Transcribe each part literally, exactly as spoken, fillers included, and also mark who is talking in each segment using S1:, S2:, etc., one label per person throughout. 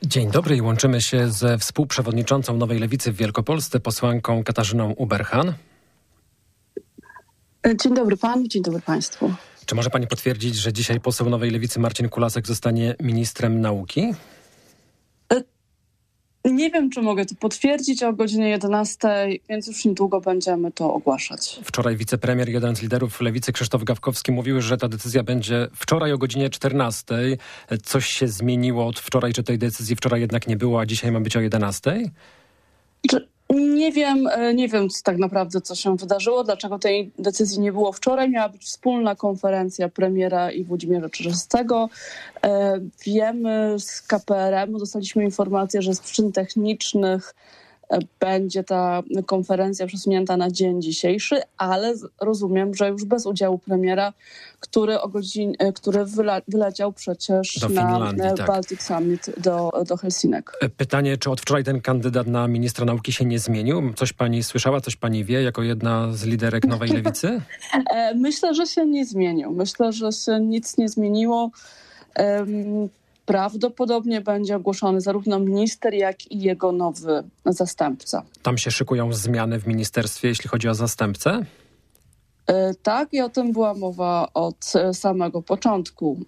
S1: Dzień dobry i łączymy się ze współprzewodniczącą Nowej Lewicy w Wielkopolsce, posłanką Katarzyną Ueberhan.
S2: Dzień dobry panu, dzień dobry państwu.
S1: Czy może pani potwierdzić, że dzisiaj poseł Nowej Lewicy Marcin Kulasek zostanie ministrem nauki?
S2: Nie wiem, czy mogę to potwierdzić o godzinie jedenastej, więc już niedługo będziemy to ogłaszać.
S1: Wczoraj wicepremier i jeden z liderów Lewicy, Krzysztof Gawkowski, mówił, że ta decyzja będzie wczoraj o godzinie czternastej. Coś się zmieniło od wczoraj, czy tej decyzji wczoraj jednak nie było, a dzisiaj ma być o jedenastej?
S2: Nie wiem, nie wiem tak naprawdę, co się wydarzyło, dlaczego tej decyzji nie było wczoraj. Miała być wspólna konferencja premiera i Włodzimierza Czarzastego. Wiemy z K P R M-u, dostaliśmy informację, że z przyczyn technicznych będzie ta konferencja przesunięta na dzień dzisiejszy, ale rozumiem, że już bez udziału premiera, który, o godzin, który wyla, wyleciał przecież
S1: do
S2: na
S1: Finlandii, tak.
S2: Baltic Summit do, do Helsinek.
S1: Pytanie, czy od wczoraj ten kandydat na ministra nauki się nie zmienił? Coś pani słyszała, coś pani wie, jako jedna z liderek Nowej Lewicy?
S2: Myślę, że się nie zmienił. Myślę, że się nic nie zmieniło. Um, Prawdopodobnie będzie ogłoszony zarówno minister, jak i jego nowy zastępca.
S1: Tam się szykują zmiany w ministerstwie, jeśli chodzi o zastępcę?
S2: Tak, i o tym była mowa od samego początku,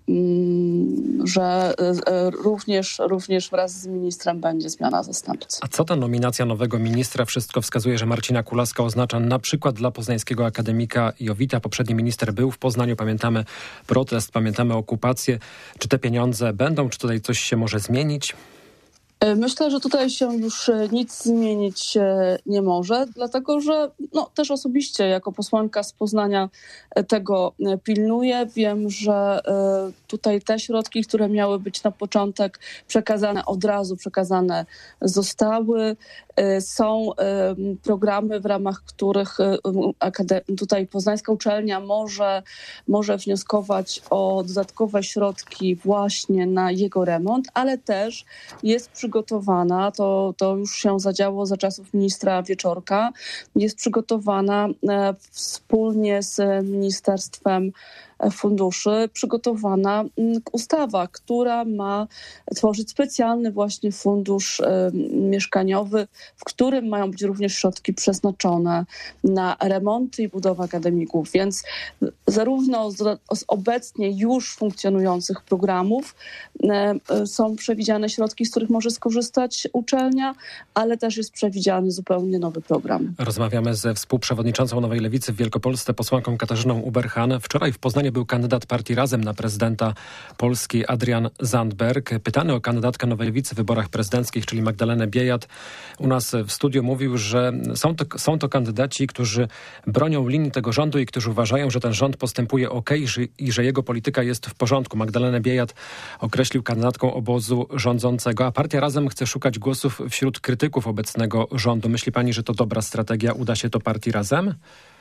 S2: że również, również wraz z ministrem będzie zmiana zastępcy.
S1: A co ta nominacja nowego ministra? Wszystko wskazuje, że Marcina Kulaska oznacza na przykład dla poznańskiego akademika Jowita. Poprzedni minister był w Poznaniu, pamiętamy protest, pamiętamy okupację. Czy te pieniądze będą, czy tutaj coś się może zmienić?
S2: Myślę, że tutaj się już nic zmienić nie może, dlatego że no, też osobiście jako posłanka z Poznania tego pilnuję. Wiem, że tutaj te środki, które miały być na początek przekazane od razu, przekazane zostały. Są programy, w ramach których tutaj poznańska uczelnia może, może wnioskować o dodatkowe środki właśnie na jego remont, ale też jest przygotowana, to, to już się zadziało za czasów ministra Wieczorka, jest przygotowana wspólnie z Ministerstwem Funduszy przygotowana ustawa, która ma tworzyć specjalny właśnie fundusz y, mieszkaniowy, w którym mają być również środki przeznaczone na remonty i budowę akademików. Więc zarówno z, z obecnie już funkcjonujących programów y, są przewidziane środki, z których może skorzystać uczelnia, ale też jest przewidziany zupełnie nowy program.
S1: Rozmawiamy ze współprzewodniczącą Nowej Lewicy w Wielkopolsce, posłanką Katarzyną Ueberhan. Wczoraj w Poznaniu był kandydat partii Razem na prezydenta Polski Adrian Zandberg. Pytany o kandydatkę Nowej Lewicy w wyborach prezydenckich, czyli Magdalenę Biejat, u nas w studiu mówił, że są to, są to kandydaci, którzy bronią linii tego rządu i którzy uważają, że ten rząd postępuje ok i że jego polityka jest w porządku. Magdalenę Biejat określił kandydatką obozu rządzącego, a partia Razem chce szukać głosów wśród krytyków obecnego rządu. Myśli pani, że to dobra strategia? Uda się to partii Razem?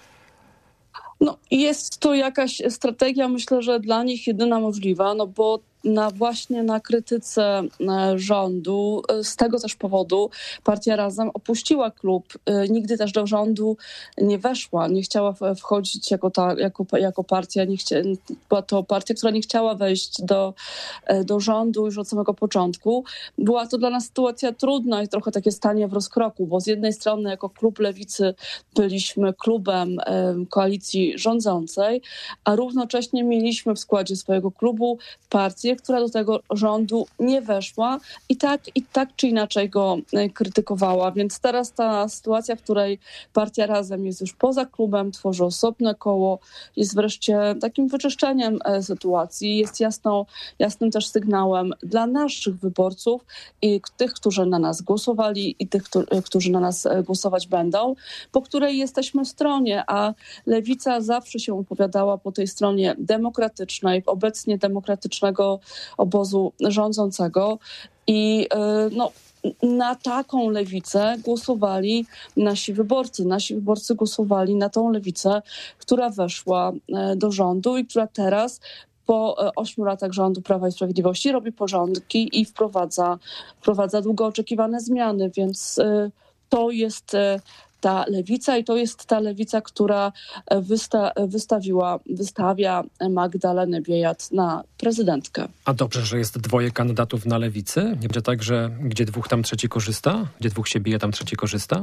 S2: No, jest to jakaś strategia, myślę, że dla nich jedyna możliwa, no bo na właśnie na krytyce rządu. Z tego też powodu partia Razem opuściła klub. Nigdy też do rządu nie weszła. Nie chciała wchodzić jako, ta, jako, jako partia. Nie chcia, była to partia, która nie chciała wejść do, do rządu już od samego początku. Była to dla nas sytuacja trudna i trochę takie stanie w rozkroku, bo z jednej strony jako klub Lewicy byliśmy klubem koalicji rządzącej, a równocześnie mieliśmy w składzie swojego klubu partię, która do tego rządu nie weszła i tak, i tak czy inaczej go krytykowała. Więc teraz ta sytuacja, w której partia Razem jest już poza klubem, tworzy osobne koło, jest wreszcie takim wyczyszczeniem sytuacji, jest jasną, jasnym też sygnałem dla naszych wyborców i tych, którzy na nas głosowali i tych, którzy na nas głosować będą, po której jesteśmy stronie, a Lewica zawsze się opowiadała po tej stronie demokratycznej, obecnie demokratycznego obozu rządzącego i no, na taką lewicę głosowali nasi wyborcy. Nasi wyborcy głosowali na tą lewicę, która weszła do rządu i która teraz po ośmiu latach rządu Prawa i Sprawiedliwości robi porządki i wprowadza, wprowadza długo oczekiwane zmiany, więc to jest ta lewica i to jest ta lewica, która wysta- wystawiła, wystawia Magdalenę Biejat na prezydentkę.
S1: A dobrze, że jest dwoje kandydatów na lewicy? Nie będzie tak, że gdzie dwóch, tam trzeci korzysta? Gdzie dwóch się bije, tam trzeci korzysta?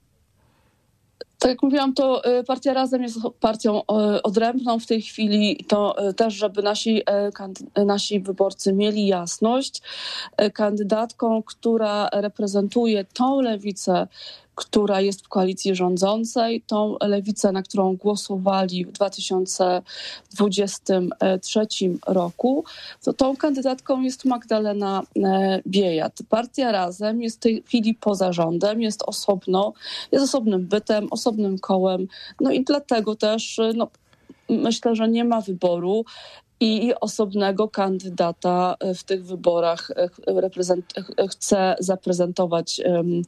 S2: Tak jak mówiłam, to partia Razem jest partią odrębną w tej chwili. To też, żeby nasi, nasi wyborcy mieli jasność, kandydatką, która reprezentuje tą lewicę, która jest w koalicji rządzącej, tą lewicę, na którą głosowali w dwa tysiące dwudziestym trzecim roku, to tą kandydatką jest Magdalena Biejat. Partia Razem jest w tej chwili poza rządem, jest osobno, jest osobnym bytem, osobnym kołem, no i dlatego też no, myślę, że nie ma wyboru i osobnego kandydata w tych wyborach reprezent- chce zaprezentować um,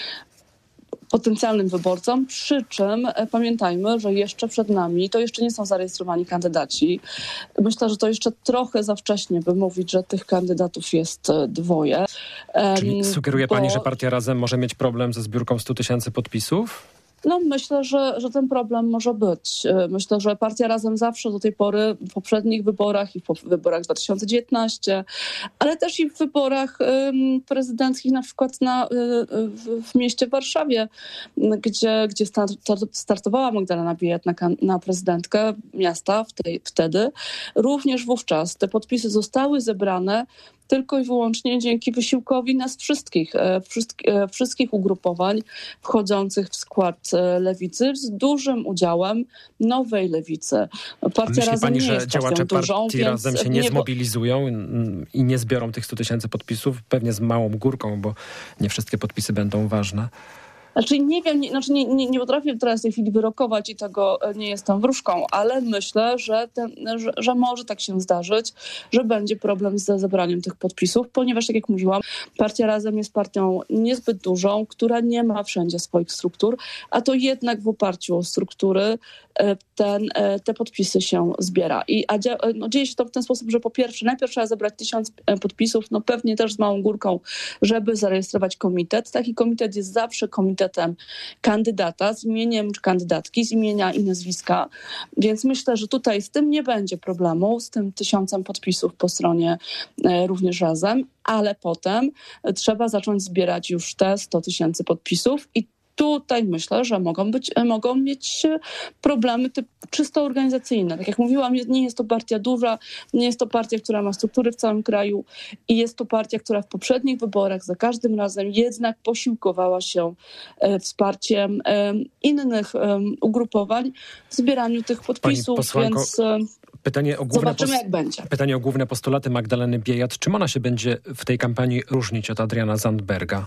S2: potencjalnym wyborcom, przy czym pamiętajmy, że jeszcze przed nami, to jeszcze nie są zarejestrowani kandydaci. Myślę, że to jeszcze trochę za wcześnie, by mówić, że tych kandydatów jest dwoje.
S1: Czyli sugeruje
S2: bo...
S1: pani, że Partia Razem może mieć problem ze zbiórką stu tysięcy podpisów?
S2: No myślę, że, że ten problem może być. Myślę, że Partia Razem zawsze do tej pory w poprzednich wyborach i w wyborach dwa tysiące dziewiętnastym, ale też i w wyborach um, prezydenckich, na przykład na, w, w mieście Warszawie, gdzie, gdzie startowała Magdalena Biejat na, na prezydentkę miasta w tej, wtedy, również wówczas te podpisy zostały zebrane tylko i wyłącznie dzięki wysiłkowi nas wszystkich, wszystkich ugrupowań wchodzących w skład lewicy z dużym udziałem nowej lewicy. Partia
S1: Myśli
S2: Razem
S1: pani,
S2: nie
S1: że
S2: jest
S1: działacze
S2: dużą,
S1: Partii Razem się nie, nie zmobilizują i nie zbiorą tych stu tysięcy podpisów? Pewnie z małą górką, bo nie wszystkie podpisy będą ważne.
S2: Znaczy nie wiem, nie, znaczy nie, nie, nie potrafię teraz w tej chwili wyrokować i tego nie jestem wróżką, ale myślę, że, ten, że, że może tak się zdarzyć, że będzie problem z zebraniem tych podpisów, ponieważ tak jak mówiłam, Partia Razem jest partią niezbyt dużą, która nie ma wszędzie swoich struktur, a to jednak w oparciu o struktury ten, te podpisy się zbiera. I, a dzia, no, dzieje się to w ten sposób, że po pierwsze, najpierw trzeba zebrać tysiąc podpisów, no pewnie też z małą górką, żeby zarejestrować komitet. Taki komitet jest zawsze komitetem kandydata z imieniem kandydatki, z imienia i nazwiska. Więc myślę, że tutaj z tym nie będzie problemu, z tym tysiącem podpisów po stronie e, również Razem, ale potem trzeba zacząć zbierać już te sto tysięcy podpisów i tutaj myślę, że mogą być, mogą mieć problemy typ czysto organizacyjne. Tak jak mówiłam, nie jest to partia duża, nie jest to partia, która ma struktury w całym kraju i jest to partia, która w poprzednich wyborach za każdym razem jednak posiłkowała się wsparciem innych ugrupowań w zbieraniu tych podpisów, więc
S1: pytanie o główne
S2: zobaczymy, jak będzie.
S1: Pytanie o główne postulaty Magdaleny Biejat. Czym ona się będzie w tej kampanii różnić od Adriana Zandberga?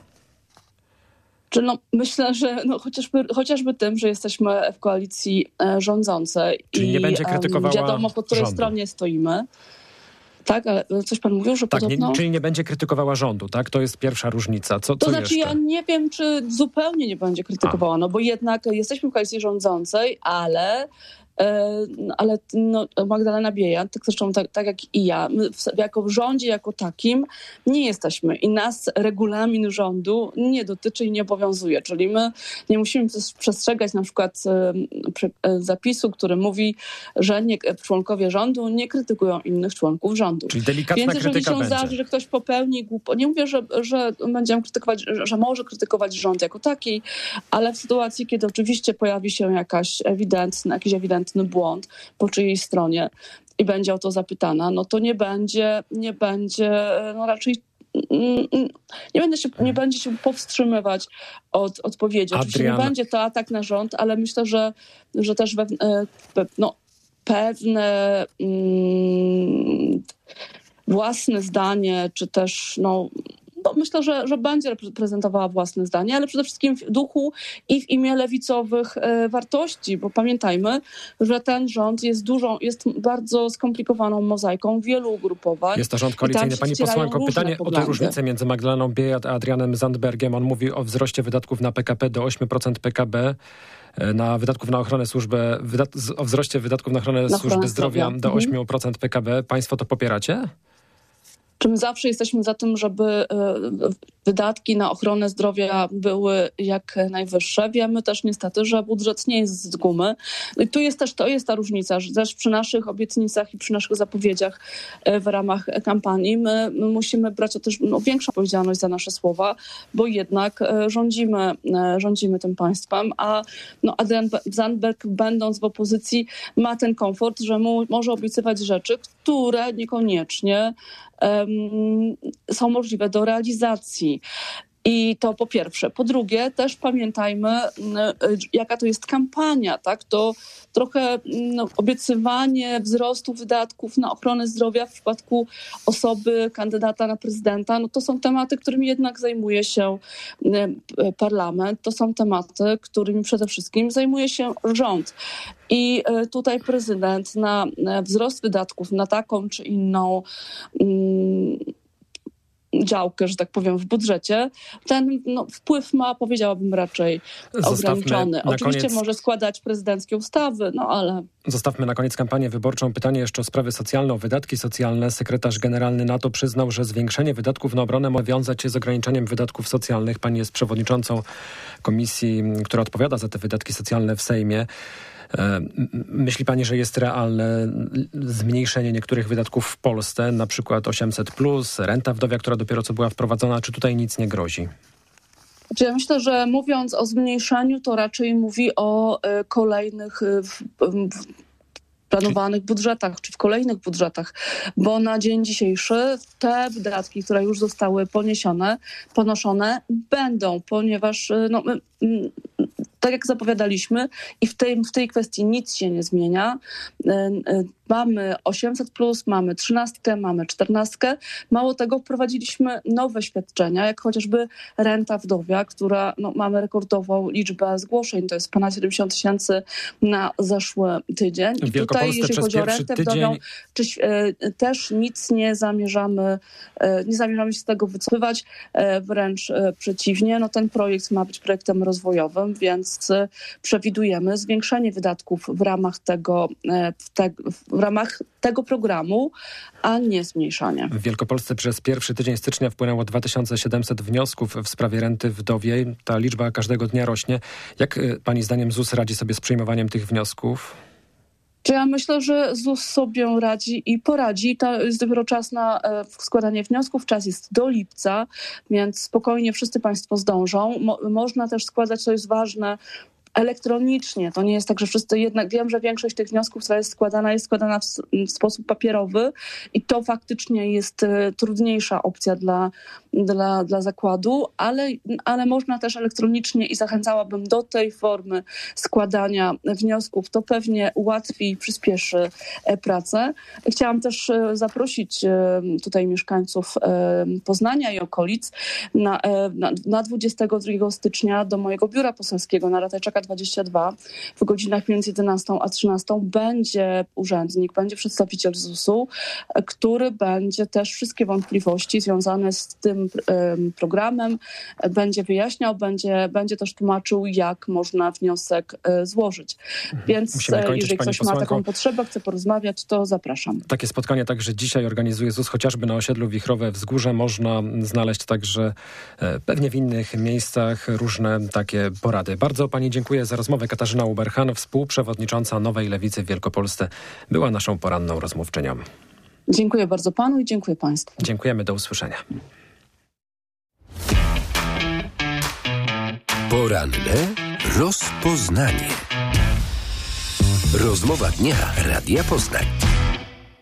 S2: Czy no, myślę, że no, chociażby, chociażby tym, że jesteśmy w koalicji e, rządzącej.
S1: Czyli
S2: i
S1: nie będzie krytykowała
S2: um, wiadomo, po której
S1: rządu.
S2: stronie stoimy. Tak, ale coś pan mówił, że
S1: tak,
S2: podobno...
S1: nie, czyli nie będzie krytykowała rządu, tak? To jest pierwsza różnica. Co,
S2: to
S1: co
S2: znaczy
S1: jeszcze?
S2: Ja nie wiem, czy zupełnie nie będzie krytykowała, no bo jednak jesteśmy w koalicji rządzącej, ale... ale no, Magdalena Biejat, tak zresztą tak, tak jak i ja, my w, jako w rządzie jako takim nie jesteśmy i nas regulamin rządu nie dotyczy i nie obowiązuje, czyli my nie musimy przestrzegać na przykład zapisu, który mówi, że nie, członkowie rządu nie krytykują innych członków rządu.
S1: Czyli delikatna
S2: Więc jeżeli
S1: krytyka
S2: się
S1: będzie.
S2: zdarzy, że ktoś popełni głupotę, nie mówię, że, że będziemy krytykować, że, że może krytykować rząd jako taki, ale w sytuacji, kiedy oczywiście pojawi się jakaś ewidentna, jakiś ewidentny błąd po czyjej stronie i będzie o to zapytana, no to nie będzie, nie będzie, no raczej nie, będę się, nie będzie się powstrzymywać od odpowiedzi. Oczywiście
S1: Adrian...
S2: nie będzie to atak na rząd, ale myślę, że, że też we, no, pewne mm, własne zdanie, czy też no No, myślę, że, że będzie prezentowała własne zdanie, ale przede wszystkim w duchu i w imię lewicowych e, wartości, bo pamiętajmy, że ten rząd jest dużą, jest bardzo skomplikowaną mozaiką wielu ugrupowań.
S1: Jest to rząd koalicyjny. Pani posłanko, pytanie
S2: poglądy.
S1: o tę różnicę między Magdaleną Biejat a Adrianem Zandbergiem. On mówi o wzroście wydatków na P K B do ośmiu procent P K B, na wydatków na ochronę służbę, wydat, o wzroście wydatków na ochronę, na służby zdrowia, zdrowia do ośmiu procent P K B. Państwo to popieracie?
S2: Czy my zawsze jesteśmy za tym, żeby wydatki na ochronę zdrowia były jak najwyższe. Wiemy też niestety, że budżet nie jest z gumy. I tu jest też, to jest ta różnica, że też przy naszych obietnicach i przy naszych zapowiedziach w ramach kampanii my, my musimy brać też no, większą odpowiedzialność za nasze słowa, bo jednak rządzimy, rządzimy tym państwem, a no, Adrian Zandberg, będąc w opozycji, ma ten komfort, że mu może obiecywać rzeczy, które niekoniecznie um, są możliwe do realizacji. I to po pierwsze. Po drugie, też pamiętajmy, jaka to jest kampania, tak? To trochę no, obiecywanie wzrostu wydatków na ochronę zdrowia w przypadku osoby kandydata na prezydenta, no to są tematy, którymi jednak zajmuje się parlament. To są tematy, którymi przede wszystkim zajmuje się rząd. I tutaj prezydent na wzrost wydatków na taką czy inną um, działkę, że tak powiem, w budżecie, ten no, wpływ ma, powiedziałabym, raczej
S1: Zostawmy
S2: ograniczony. Oczywiście
S1: koniec...
S2: może składać prezydenckie ustawy, no ale...
S1: Zostawmy na koniec kampanię wyborczą. Pytanie jeszcze o sprawy socjalne, o wydatki socjalne. Sekretarz generalny NATO przyznał, że zwiększenie wydatków na obronę ma wiązać się z ograniczeniem wydatków socjalnych. Pani jest przewodniczącą komisji, która odpowiada za te wydatki socjalne w Sejmie. Myśli pani, że jest realne zmniejszenie niektórych wydatków w Polsce, na przykład osiemset plus, renta wdowia, która dopiero co była wprowadzona, czy tutaj nic nie grozi?
S2: Ja myślę, że mówiąc o zmniejszeniu, to raczej mówi o kolejnych w, w, planowanych budżetach, czy w kolejnych budżetach, bo na dzień dzisiejszy te wydatki, które już zostały poniesione, ponoszone będą, ponieważ no, my, tak jak zapowiadaliśmy i w tej, w tej kwestii nic się nie zmienia. Mamy osiemset plus, mamy trzynastkę, mamy czternastkę. Mało tego, wprowadziliśmy nowe świadczenia, jak chociażby renta wdowia, która no, mamy rekordową liczbę zgłoszeń, to jest ponad siedemdziesiąt tysięcy na zeszły tydzień. I tutaj, jeżeli chodzi o rentę tydzień... wdowią, czy, e, też nic nie zamierzamy, e, nie zamierzamy się z tego wycofywać, e, wręcz e, przeciwnie. No, ten projekt ma być projektem rozwojowym, więc przewidujemy zwiększenie wydatków w ramach tego, w, te, w ramach tego programu, a nie zmniejszanie.
S1: W Wielkopolsce przez pierwszy tydzień stycznia wpłynęło dwa tysiące siedemset wniosków w sprawie renty wdowiej. Ta liczba każdego dnia rośnie. Jak pani zdaniem Z U S radzi sobie z przyjmowaniem tych wniosków?
S2: Czy ja myślę, że Z U S sobie radzi i poradzi. To jest dopiero czas na składanie wniosków. Czas jest do lipca, więc spokojnie wszyscy państwo zdążą. Mo- można też składać, co jest ważne, elektronicznie. To nie jest tak, że wszyscy jednak... Wiem, że większość tych wniosków, która jest składana, jest składana w, w sposób papierowy i to faktycznie jest y, trudniejsza opcja dla, dla, dla zakładu, ale, ale można też elektronicznie i zachęcałabym do tej formy składania wniosków. To pewnie ułatwi i przyspieszy e, pracę. Chciałam też e, zaprosić e, tutaj mieszkańców e, Poznania i okolic na, e, na, na dwudziestego drugiego stycznia do mojego biura poselskiego na Ratajczaka dwadzieścia dwa w godzinach między jedenastą a trzynastą będzie urzędnik, będzie przedstawiciel Z U S-u, który będzie też wszystkie wątpliwości związane z tym um, programem, będzie wyjaśniał, będzie, będzie też tłumaczył, jak można wniosek e, złożyć. Mhm. Więc kończyć, jeżeli ktoś posłanko. ma taką potrzebę, chce porozmawiać, to zapraszam.
S1: Takie spotkanie także dzisiaj organizuje Z U S, chociażby na osiedlu Wichrowe Wzgórze. Można znaleźć także e, pewnie w innych miejscach różne takie porady. Bardzo pani dziękuję za rozmowę. Katarzyna Uberhan, współprzewodnicząca Nowej Lewicy w Wielkopolsce, była naszą poranną rozmówczynią.
S2: Dziękuję bardzo panu i dziękuję państwu.
S1: Dziękujemy, do usłyszenia.
S3: Poranne rozpoznanie. Rozmowa dnia Radia Poznań.